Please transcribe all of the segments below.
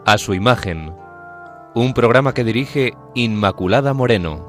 A su imagen, un programa que dirige Inmaculada Moreno.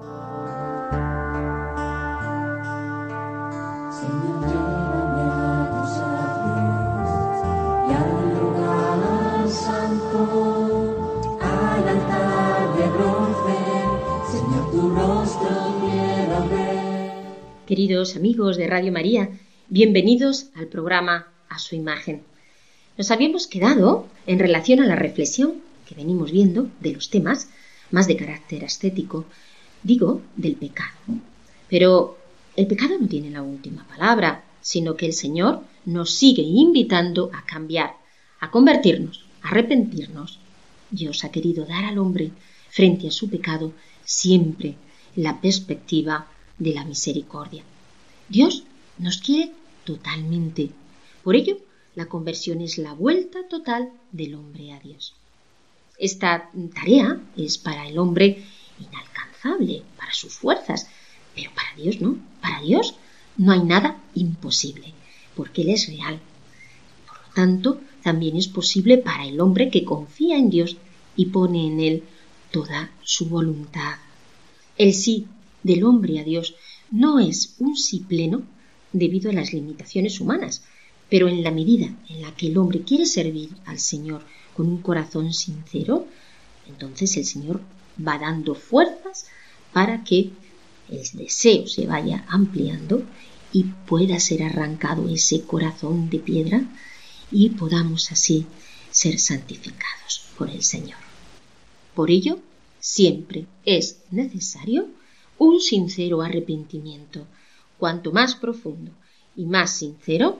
Queridos amigos de Radio María, bienvenidos al programa A su imagen. Nos habíamos quedado en relación a la reflexión que venimos viendo de los temas más de carácter ascético, digo, del pecado. Pero el pecado no tiene la última palabra, sino que el Señor nos sigue invitando a cambiar, a convertirnos, a arrepentirnos. Dios ha querido dar al hombre, frente a su pecado, siempre la perspectiva de la misericordia. Dios nos quiere totalmente. Por ello, la conversión es la vuelta total del hombre a Dios. Esta tarea es para el hombre inalcanzable, para sus fuerzas, pero para Dios no. Para Dios no hay nada imposible, porque Él es real. Por lo tanto, también es posible para el hombre que confía en Dios y pone en Él toda su voluntad. El sí del hombre a Dios no es un sí pleno debido a las limitaciones humanas, pero en la medida en la que el hombre quiere servir al Señor con un corazón sincero, entonces el Señor va dando fuerzas para que el deseo se vaya ampliando y pueda ser arrancado ese corazón de piedra y podamos así ser santificados por el Señor. Por ello, siempre es necesario un sincero arrepentimiento. Cuanto más profundo y más sincero,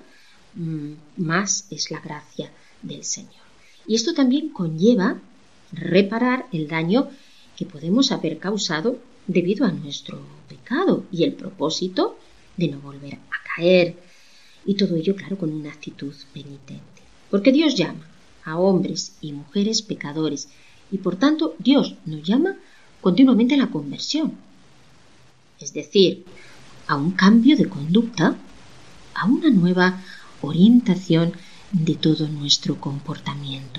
más es la gracia del Señor. Y esto también conlleva reparar el daño que podemos haber causado debido a nuestro pecado y el propósito de no volver a caer. Y todo ello, claro, con una actitud penitente. Porque Dios llama a hombres y mujeres pecadores y por tanto Dios nos llama continuamente a la conversión. Es decir, a un cambio de conducta, a una nueva orientación de todo nuestro comportamiento.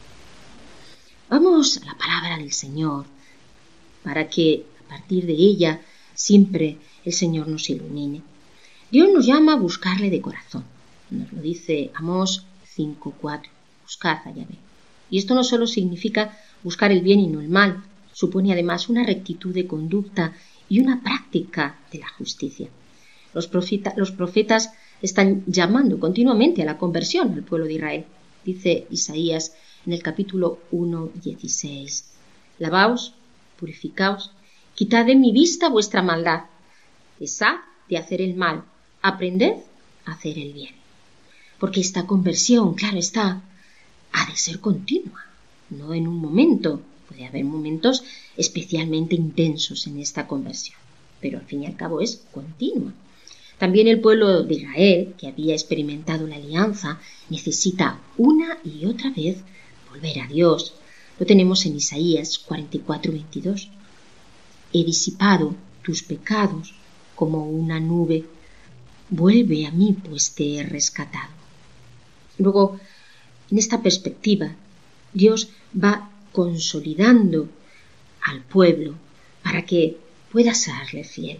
Vamos a la palabra del Señor, para que a partir de ella siempre el Señor nos ilumine. Dios nos llama a buscarle de corazón. Nos lo dice Amós 5:4, buscad a Yahvé. Y esto no solo significa buscar el bien y no el mal, supone además una rectitud de conducta y una práctica de la justicia. Los profetas están llamando continuamente a la conversión al pueblo de Israel. Dice Isaías en el capítulo 1:16: Lavaos, purificaos, quitad de mi vista vuestra maldad, cesad de hacer el mal, aprended a hacer el bien. Porque esta conversión, claro está, ha de ser continua, no en un momento. Puede haber momentos especialmente intensos en esta conversión, pero al fin y al cabo es continua. También el pueblo de Israel, que había experimentado la alianza, necesita una y otra vez volver a Dios. Lo tenemos en Isaías 44:22. He disipado tus pecados como una nube. Vuelve a mí, pues te he rescatado. Luego, en esta perspectiva, Dios va consolidando al pueblo para que pueda serle fiel.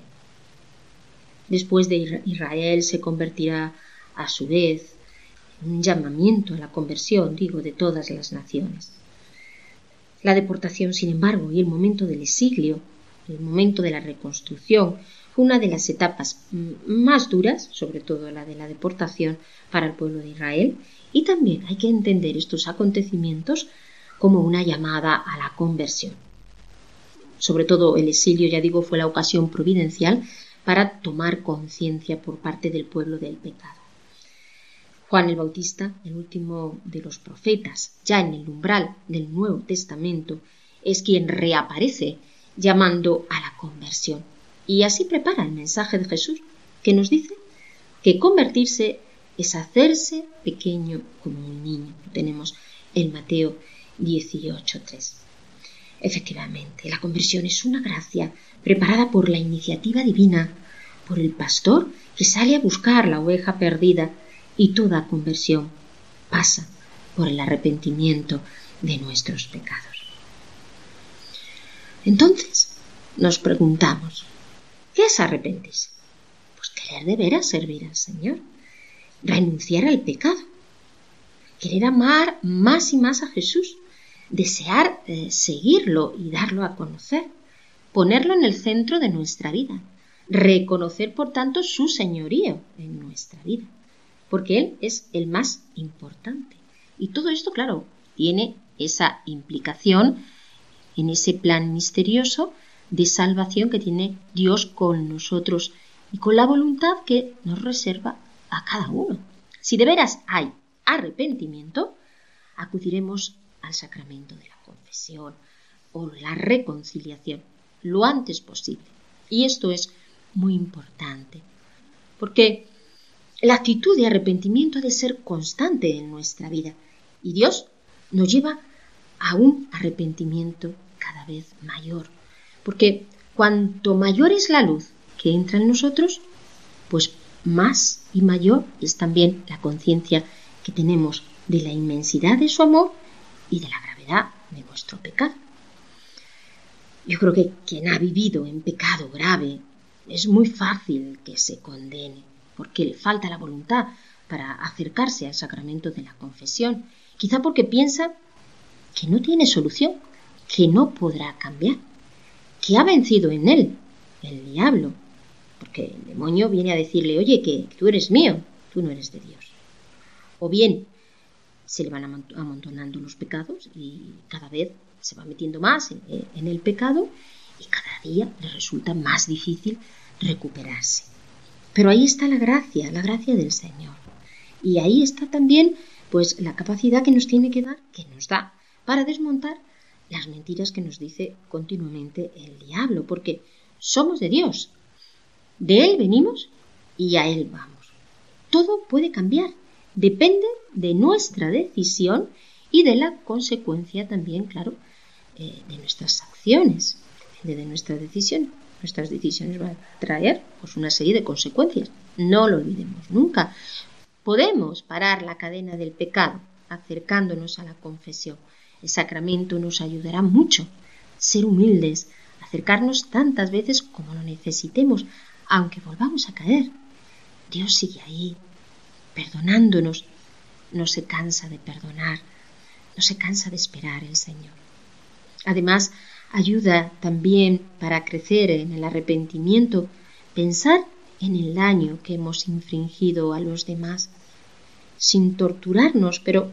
Después de Israel se convertirá a su vez en un llamamiento a la conversión, de todas las naciones. La deportación, sin embargo, y el momento del exilio, el momento de la reconstrucción, fue una de las etapas más duras, sobre todo la de la deportación, para el pueblo de Israel, y también hay que entender estos acontecimientos como una llamada a la conversión. Sobre todo el exilio, fue la ocasión providencial para tomar conciencia por parte del pueblo del pecado. Juan el Bautista, el último de los profetas, ya en el umbral del Nuevo Testamento, es quien reaparece llamando a la conversión. Y así prepara el mensaje de Jesús, que nos dice que convertirse es hacerse pequeño como un niño. Lo tenemos en Mateo 18:3. Efectivamente, la conversión es una gracia preparada por la iniciativa divina, por el pastor que sale a buscar la oveja perdida, y toda conversión pasa por el arrepentimiento de nuestros pecados. Entonces nos preguntamos, ¿qué es arrepentirse? Pues querer de veras servir al Señor, renunciar al pecado, querer amar más y más a Jesús, desear seguirlo y darlo a conocer, ponerlo en el centro de nuestra vida, reconocer por tanto su señorío en nuestra vida, porque Él es el más importante. Y todo esto, claro, tiene esa implicación en ese plan misterioso de salvación que tiene Dios con nosotros y con la voluntad que nos reserva a cada uno. Si de veras hay arrepentimiento, acudiremos al sacramento de la confesión o la reconciliación lo antes posible. Y esto es muy importante, porque la actitud de arrepentimiento ha de ser constante en nuestra vida y Dios nos lleva a un arrepentimiento cada vez mayor, porque cuanto mayor es la luz que entra en nosotros, pues más y mayor es también la conciencia que tenemos de la inmensidad de su amor y de la gravedad de nuestro pecado. Yo creo que quien ha vivido en pecado grave es muy fácil que se condene, porque le falta la voluntad para acercarse al sacramento de la confesión, quizá porque piensa que no tiene solución, que no podrá cambiar, que ha vencido en él el diablo, porque el demonio viene a decirle, oye, que tú eres mío, tú no eres de Dios. O bien se le van amontonando los pecados y cada vez se va metiendo más en el pecado y cada día le resulta más difícil recuperarse. Pero ahí está la gracia del Señor. Y ahí está también pues la capacidad que nos tiene que dar, que nos da, para desmontar las mentiras que nos dice continuamente el diablo, porque somos de Dios, de Él venimos y a Él vamos. Todo puede cambiar, depende de nuestra decisión y de la consecuencia también, claro, de nuestras acciones, depende de nuestra decisión. Nuestras decisiones van a traer pues, una serie de consecuencias, no lo olvidemos nunca. Podemos parar la cadena del pecado acercándonos a la confesión. El sacramento nos ayudará mucho. Ser humildes, acercarnos tantas veces como lo necesitemos, aunque volvamos a caer. Dios sigue ahí, perdonándonos. No se cansa de perdonar, no se cansa de esperar el Señor. Además, ayuda también para crecer en el arrepentimiento, pensar en el daño que hemos infringido a los demás, sin torturarnos, pero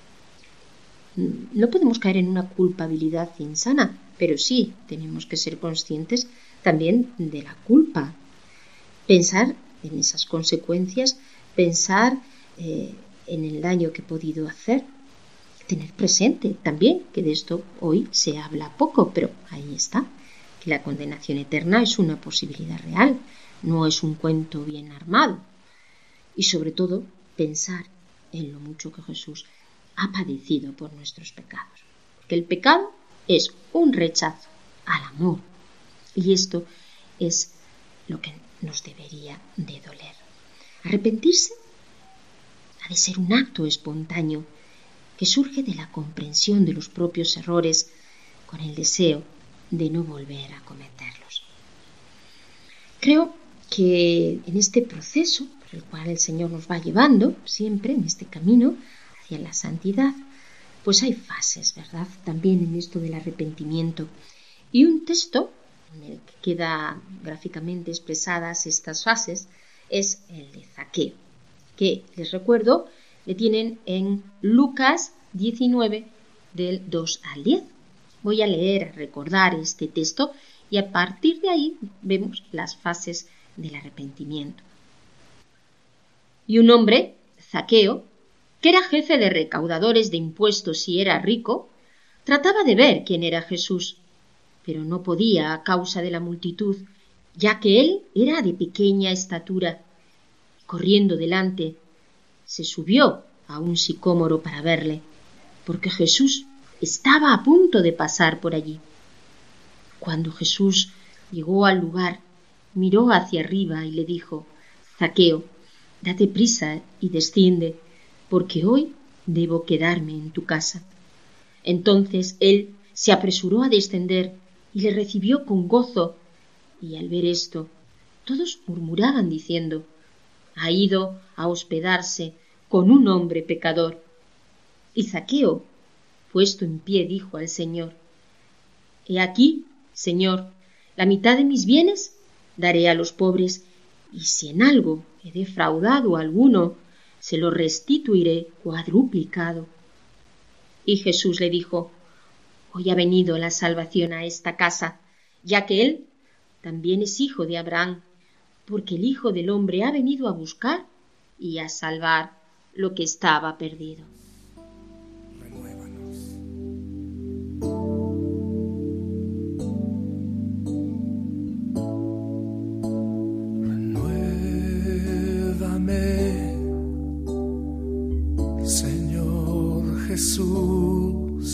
no podemos caer en una culpabilidad insana, pero sí tenemos que ser conscientes también de la culpa. Pensar en esas consecuencias, pensar en el daño que he podido hacer, tener presente también que de esto hoy se habla poco, pero ahí está, que la condenación eterna es una posibilidad real, no es un cuento bien armado. Y sobre todo, pensar en lo mucho que Jesús ha padecido por nuestros pecados. Porque el pecado es un rechazo al amor. Y esto es lo que nos debería de doler. Arrepentirse ha de ser un acto espontáneo que surge de la comprensión de los propios errores con el deseo de no volver a cometerlos. Creo que en este proceso por el cual el Señor nos va llevando siempre en este camino hacia la santidad, pues hay fases, ¿verdad? También en esto del arrepentimiento. Y un texto en el que queda gráficamente expresadas estas fases es el de Zaqueo, que les recuerdo le tienen en Lucas 19 del 2 al 10. Voy a leer, a recordar este texto y a partir de ahí vemos las fases del arrepentimiento. Y un hombre, Zaqueo, que era jefe de recaudadores de impuestos y era rico, trataba de ver quién era Jesús, pero no podía a causa de la multitud, ya que él era de pequeña estatura. Corriendo delante, se subió a un sicómoro para verle, porque Jesús estaba a punto de pasar por allí. Cuando Jesús llegó al lugar, miró hacia arriba y le dijo: Zaqueo, date prisa y desciende, porque hoy debo quedarme en tu casa. Entonces él se apresuró a descender y le recibió con gozo. Y al ver esto, todos murmuraban diciendo: ha ido a hospedarse con un hombre pecador. Y Zaqueo, puesto en pie, dijo al Señor: he aquí, Señor, la mitad de mis bienes daré a los pobres, y si en algo he defraudado a alguno, se lo restituiré cuadruplicado. Y Jesús le dijo: hoy ha venido la salvación a esta casa, ya que él también es hijo de Abraham, porque el Hijo del Hombre ha venido a buscar y a salvar lo que estaba perdido. Señor Jesús,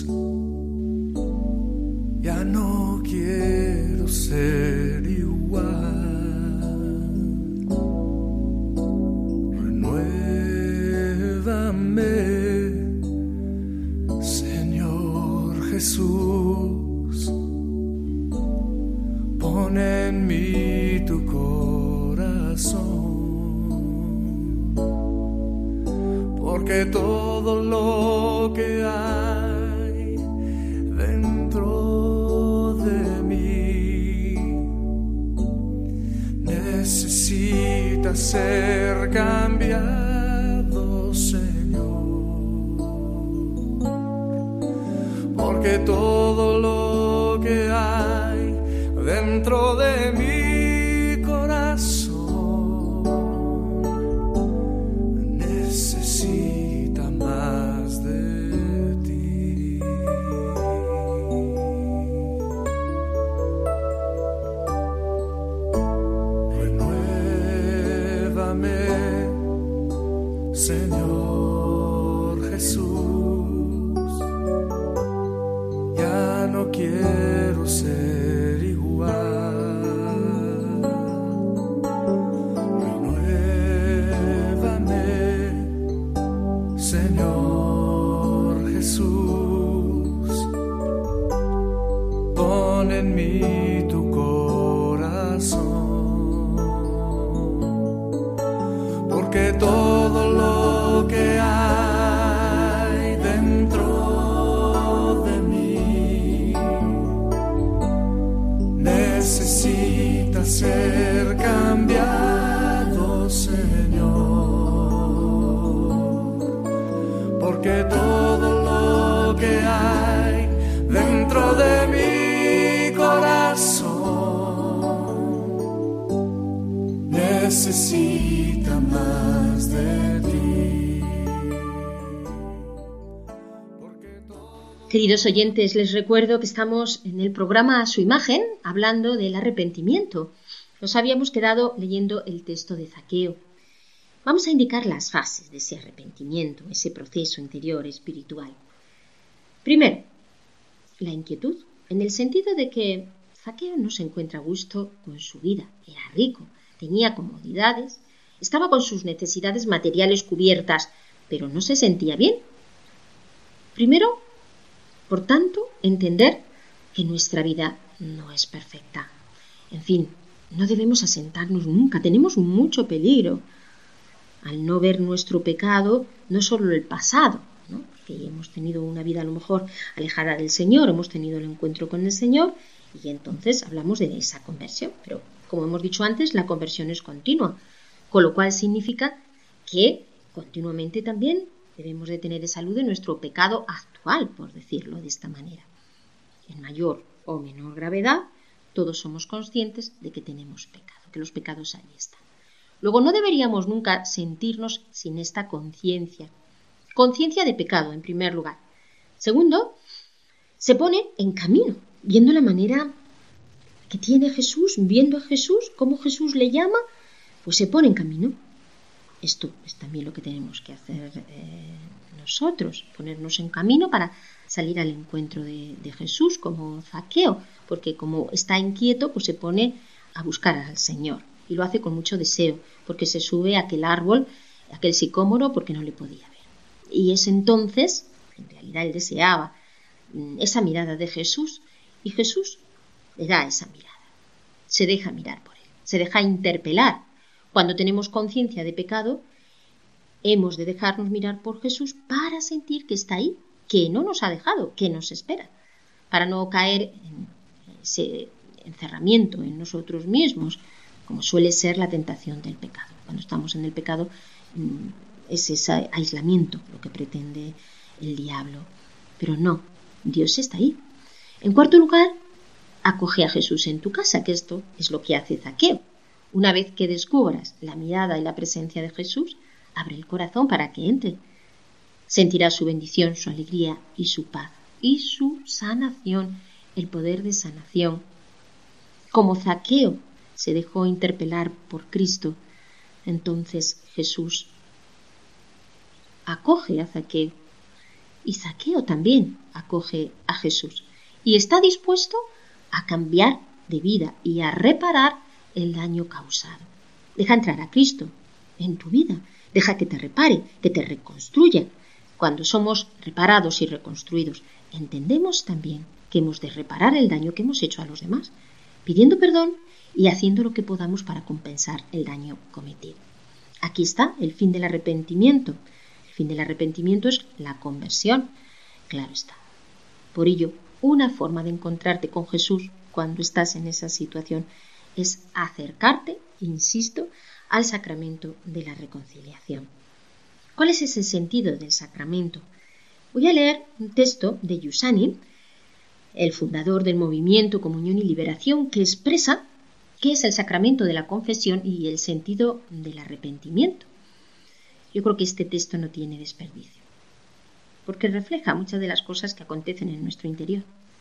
ya no quiero ser igual. Renuévame, Señor Jesús, pon en mí tu corazón. Porque todo lo que hay dentro de mí necesita ser cambiado, Señor. Porque todo lo que hay dentro de mi corazón necesita más de ti. Renuévame, Señor Jesús, ya no quiero ser igual. Señor Jesús, pon en mí tu corazón, porque todo lo que hay dentro de mí necesita ser cambiado, Señor. Porque todo lo que hay dentro de mi corazón necesita más de ti. Queridos oyentes, les recuerdo que estamos en el programa A Su Imagen, hablando del arrepentimiento. Nos habíamos quedado leyendo el texto de Zaqueo. Vamos a indicar las fases de ese arrepentimiento, ese proceso interior espiritual. Primero, la inquietud, en el sentido de que Zaqueo no se encuentra a gusto con su vida. Era rico, tenía comodidades, estaba con sus necesidades materiales cubiertas, pero no se sentía bien. Primero, por tanto, entender que nuestra vida no es perfecta. En fin, no debemos asentarnos nunca, tenemos mucho peligro al no ver nuestro pecado, no solo el pasado, ¿no? Que hemos tenido una vida a lo mejor alejada del Señor, hemos tenido el encuentro con el Señor y entonces hablamos de esa conversión. Pero, como hemos dicho antes, la conversión es continua, con lo cual significa que continuamente también debemos de tener esa luz de nuestro pecado actual, por decirlo de esta manera. En mayor o menor gravedad, todos somos conscientes de que tenemos pecado, que los pecados ahí están. Luego, no deberíamos nunca sentirnos sin esta conciencia. Conciencia de pecado, en primer lugar. Segundo, se pone en camino, viendo la manera que tiene Jesús, viendo a Jesús, cómo Jesús le llama, pues se pone en camino. Esto es también lo que tenemos que hacer nosotros, ponernos en camino para salir al encuentro de Jesús, como Zaqueo, porque como está inquieto, pues se pone a buscar al Señor. Y lo hace con mucho deseo, porque se sube a aquel árbol, a aquel sicómoro, porque no le podía ver. Y es entonces, en realidad él deseaba esa mirada de Jesús y Jesús le da esa mirada. Se deja mirar por él, se deja interpelar. Cuando tenemos conciencia de pecado, hemos de dejarnos mirar por Jesús para sentir que está ahí, que no nos ha dejado, que nos espera, para no caer en ese encerramiento en nosotros mismos, como suele ser la tentación del pecado. Cuando estamos en el pecado es ese aislamiento lo que pretende el diablo. Pero no, Dios está ahí. En cuarto lugar, acoge a Jesús en tu casa, que esto es lo que hace Zaqueo. Una vez que descubras la mirada y la presencia de Jesús, abre el corazón para que entre. Sentirás su bendición, su alegría y su paz, y su sanación, el poder de sanación. Como Zaqueo se dejó interpelar por Cristo, entonces Jesús acoge a Zaqueo, y Zaqueo también acoge a Jesús, y está dispuesto a cambiar de vida y a reparar el daño causado. Deja entrar a Cristo en tu vida, deja que te repare, que te reconstruya. Cuando somos reparados y reconstruidos, entendemos también que hemos de reparar el daño que hemos hecho a los demás, pidiendo perdón y haciendo lo que podamos para compensar el daño cometido. Aquí está el fin del arrepentimiento. El fin del arrepentimiento es la conversión, claro está. Por ello, una forma de encontrarte con Jesús cuando estás en esa situación es acercarte, insisto, al sacramento de la reconciliación. ¿Cuál es ese sentido del sacramento? Voy a leer un texto de Giussani, el fundador del movimiento Comunión y Liberación, que expresa qué es el sacramento de la confesión y el sentido del arrepentimiento. Yo creo que este texto no tiene desperdicio, porque refleja muchas de las cosas que acontecen en nuestro interior.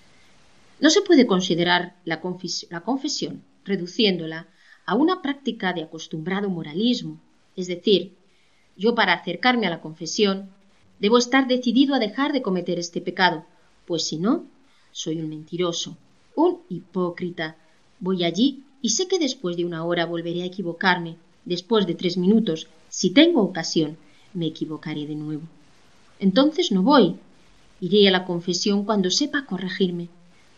No se puede considerar la confesión reduciéndola a una práctica de acostumbrado moralismo, es decir, yo para acercarme a la confesión debo estar decidido a dejar de cometer este pecado, pues si no, soy un mentiroso, un hipócrita. Voy allí y sé que después de una hora volveré a equivocarme. Después de 3 minutos, si tengo ocasión, me equivocaré de nuevo. Entonces no voy. Iré a la confesión cuando sepa corregirme.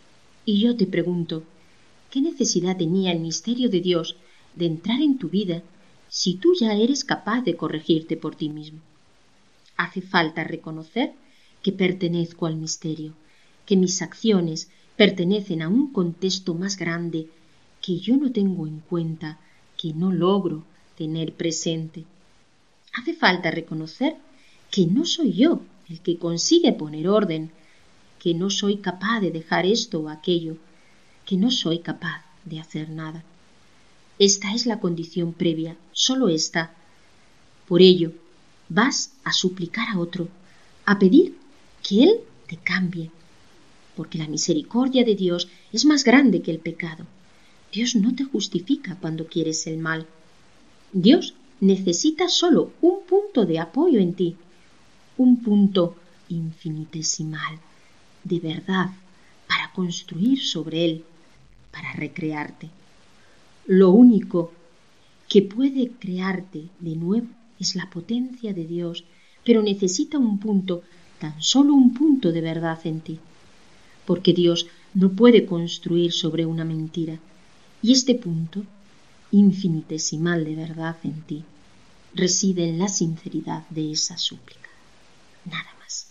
Y yo te pregunto, ¿qué necesidad tenía el misterio de Dios de entrar en tu vida si tú ya eres capaz de corregirte por ti mismo? Hace falta reconocer que pertenezco al misterio, que mis acciones pertenecen a un contexto más grande que yo no tengo en cuenta, que no logro tener presente. Hace falta reconocer que no soy yo el que consigue poner orden, que no soy capaz de dejar esto o aquello, que no soy capaz de hacer nada. Esta es la condición previa, solo esta. Por ello, vas a suplicar a otro, a pedir que él te cambie, porque la misericordia de Dios es más grande que el pecado. Dios no te justifica cuando quieres el mal. Dios necesita solo un punto de apoyo en ti, un punto infinitesimal de verdad para construir sobre él, para recrearte. Lo único que puede crearte de nuevo es la potencia de Dios, pero necesita un punto, tan solo un punto de verdad en ti, porque Dios no puede construir sobre una mentira, y este punto, infinitesimal de verdad en ti, reside en la sinceridad de esa súplica. Nada más.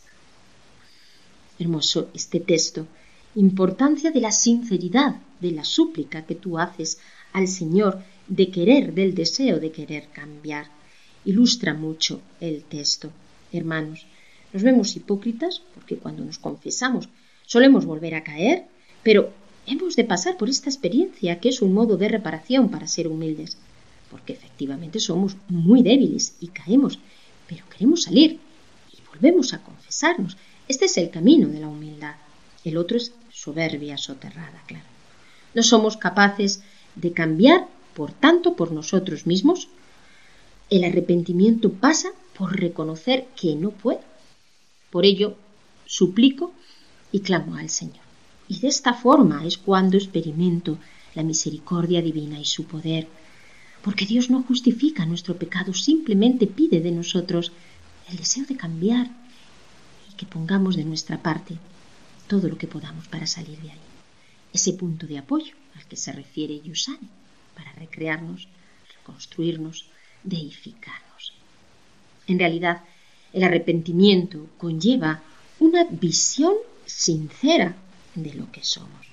Hermoso este texto. Importancia de la sinceridad de la súplica que tú haces al Señor, de querer, del deseo de querer cambiar. Ilustra mucho el texto. Hermanos, nos vemos hipócritas porque cuando nos confesamos solemos volver a caer, pero hemos de pasar por esta experiencia que es un modo de reparación para ser humildes, porque efectivamente somos muy débiles y caemos, pero queremos salir y volvemos a confesarnos. Este es el camino de la humildad. El otro es soberbia soterrada, claro. No somos capaces de cambiar, por tanto, por nosotros mismos. El arrepentimiento pasa por reconocer que no puedo. Por ello, suplico y clamo al Señor. Y de esta forma es cuando experimento la misericordia divina y su poder. Porque Dios no justifica nuestro pecado, simplemente pide de nosotros el deseo de cambiar y que pongamos de nuestra parte. todo lo que podamos para salir de ahí. Ese punto de apoyo al que se refiere Giussani, para recrearnos, reconstruirnos, deificarnos. En realidad, el arrepentimiento conlleva una visión sincera de lo que somos.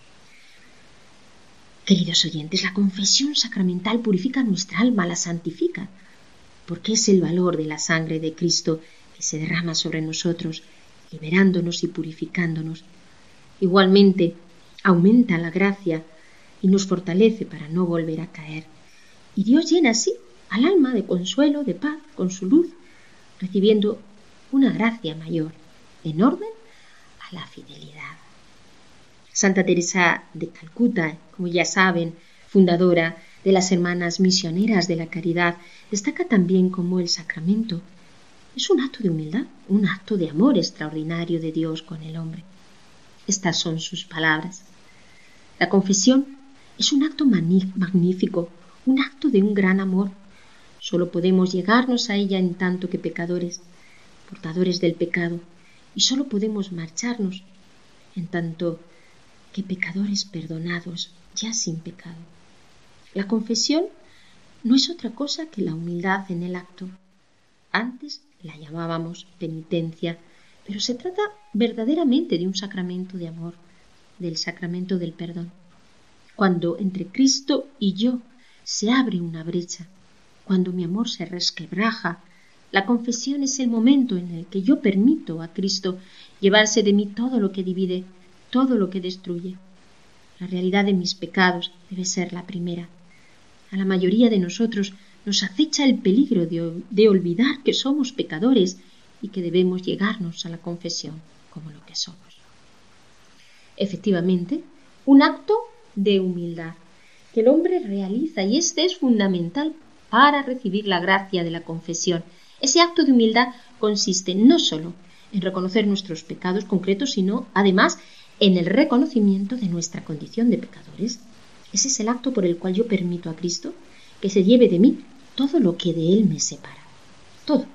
Queridos oyentes, la confesión sacramental purifica nuestra alma, la santifica, porque es el valor de la sangre de Cristo que se derrama sobre nosotros, liberándonos y purificándonos. Igualmente, aumenta la gracia y nos fortalece para no volver a caer. Y Dios llena así al alma de consuelo, de paz, con su luz, recibiendo una gracia mayor, en orden a la fidelidad. Santa Teresa de Calcuta, como ya saben, fundadora de las Hermanas Misioneras de la Caridad, destaca también cómo el sacramento es un acto de humildad, un acto de amor extraordinario de Dios con el hombre. Estas son sus palabras. La confesión es un acto magnífico, un acto de un gran amor. Solo podemos llegarnos a ella en tanto que pecadores, portadores del pecado, y solo podemos marcharnos en tanto que pecadores perdonados, ya sin pecado. La confesión no es otra cosa que la humildad en el acto. Antes la llamábamos penitencia, pero se trata verdaderamente de un sacramento de amor, del sacramento del perdón. Cuando entre Cristo y yo se abre una brecha, cuando mi amor se resquebraja, la confesión es el momento en el que yo permito a Cristo llevarse de mí todo lo que divide, todo lo que destruye. La realidad de mis pecados debe ser la primera. A la mayoría de nosotros nos acecha el peligro de olvidar que somos pecadores y que debemos llegarnos a la confesión como lo que somos. Efectivamente, un acto de humildad que el hombre realiza, y este es fundamental para recibir la gracia de la confesión. Ese acto de humildad consiste no solo en reconocer nuestros pecados concretos, sino además en el reconocimiento de nuestra condición de pecadores. Ese es el acto por el cual yo permito a Cristo que se lleve de mí todo lo que de Él me separa. Todo.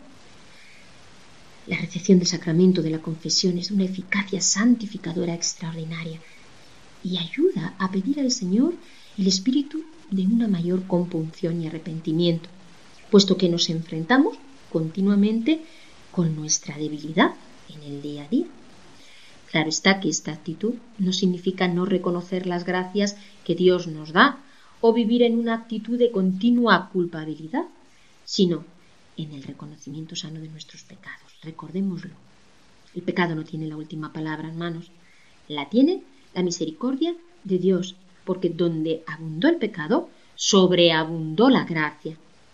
La recepción del sacramento de la confesión es de una eficacia santificadora extraordinaria y ayuda a pedir al Señor el espíritu de una mayor compunción y arrepentimiento, puesto que nos enfrentamos continuamente con nuestra debilidad en el día a día. Claro está que esta actitud no significa no reconocer las gracias que Dios nos da o vivir en una actitud de continua culpabilidad, sino en el reconocimiento sano de nuestros pecados. Recordémoslo. El pecado no tiene la última palabra, hermanos. La tiene la misericordia de Dios, porque donde abundó el pecado, sobreabundó la gracia.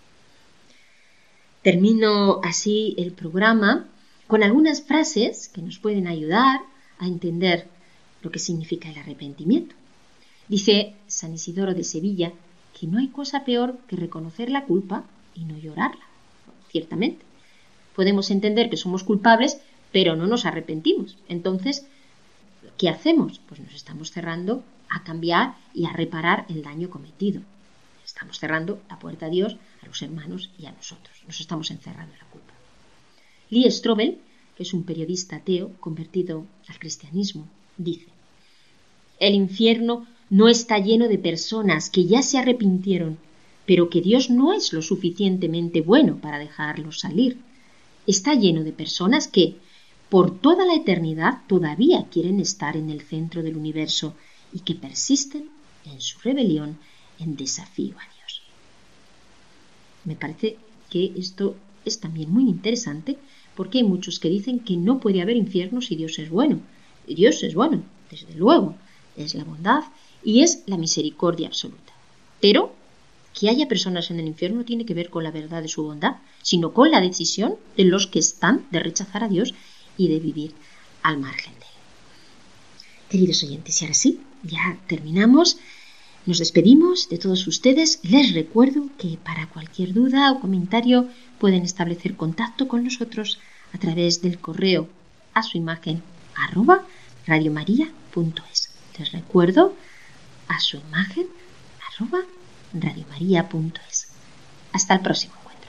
Termino así el programa con algunas frases que nos pueden ayudar a entender lo que significa el arrepentimiento. Dice San Isidoro de Sevilla que no hay cosa peor que reconocer la culpa y no llorarla. Ciertamente, podemos entender que somos culpables, pero no nos arrepentimos. Entonces, ¿qué hacemos? Pues nos estamos cerrando a cambiar y a reparar el daño cometido. Estamos cerrando la puerta a Dios, a los hermanos y a nosotros. Nos estamos encerrando en la culpa. Lee Strobel, que es un periodista ateo convertido al cristianismo, dice: el infierno no está lleno de personas que ya se arrepintieron, pero que Dios no es lo suficientemente bueno para dejarlos salir. Está lleno de personas que, por toda la eternidad, todavía quieren estar en el centro del universo y que persisten en su rebelión en desafío a Dios. Me parece que esto es también muy interesante, porque hay muchos que dicen que no puede haber infierno si Dios es bueno. Dios es bueno, desde luego, es la bondad y es la misericordia absoluta. Pero que haya personas en el infierno no tiene que ver con la verdad de su bondad, sino con la decisión de los que están de rechazar a Dios y de vivir al margen de Él. Queridos oyentes, y ahora sí, ya terminamos. Nos despedimos de todos ustedes. Les recuerdo que para cualquier duda o comentario pueden establecer contacto con nosotros a través del correo a su imagen @radiomaria.es. Les recuerdo, a su imagen @radiomaria.es. Hasta el próximo encuentro.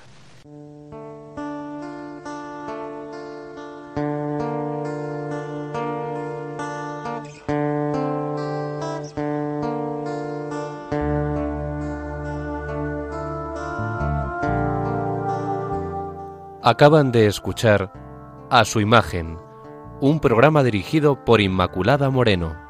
Acaban de escuchar A su imagen, un programa dirigido por Inmaculada Moreno.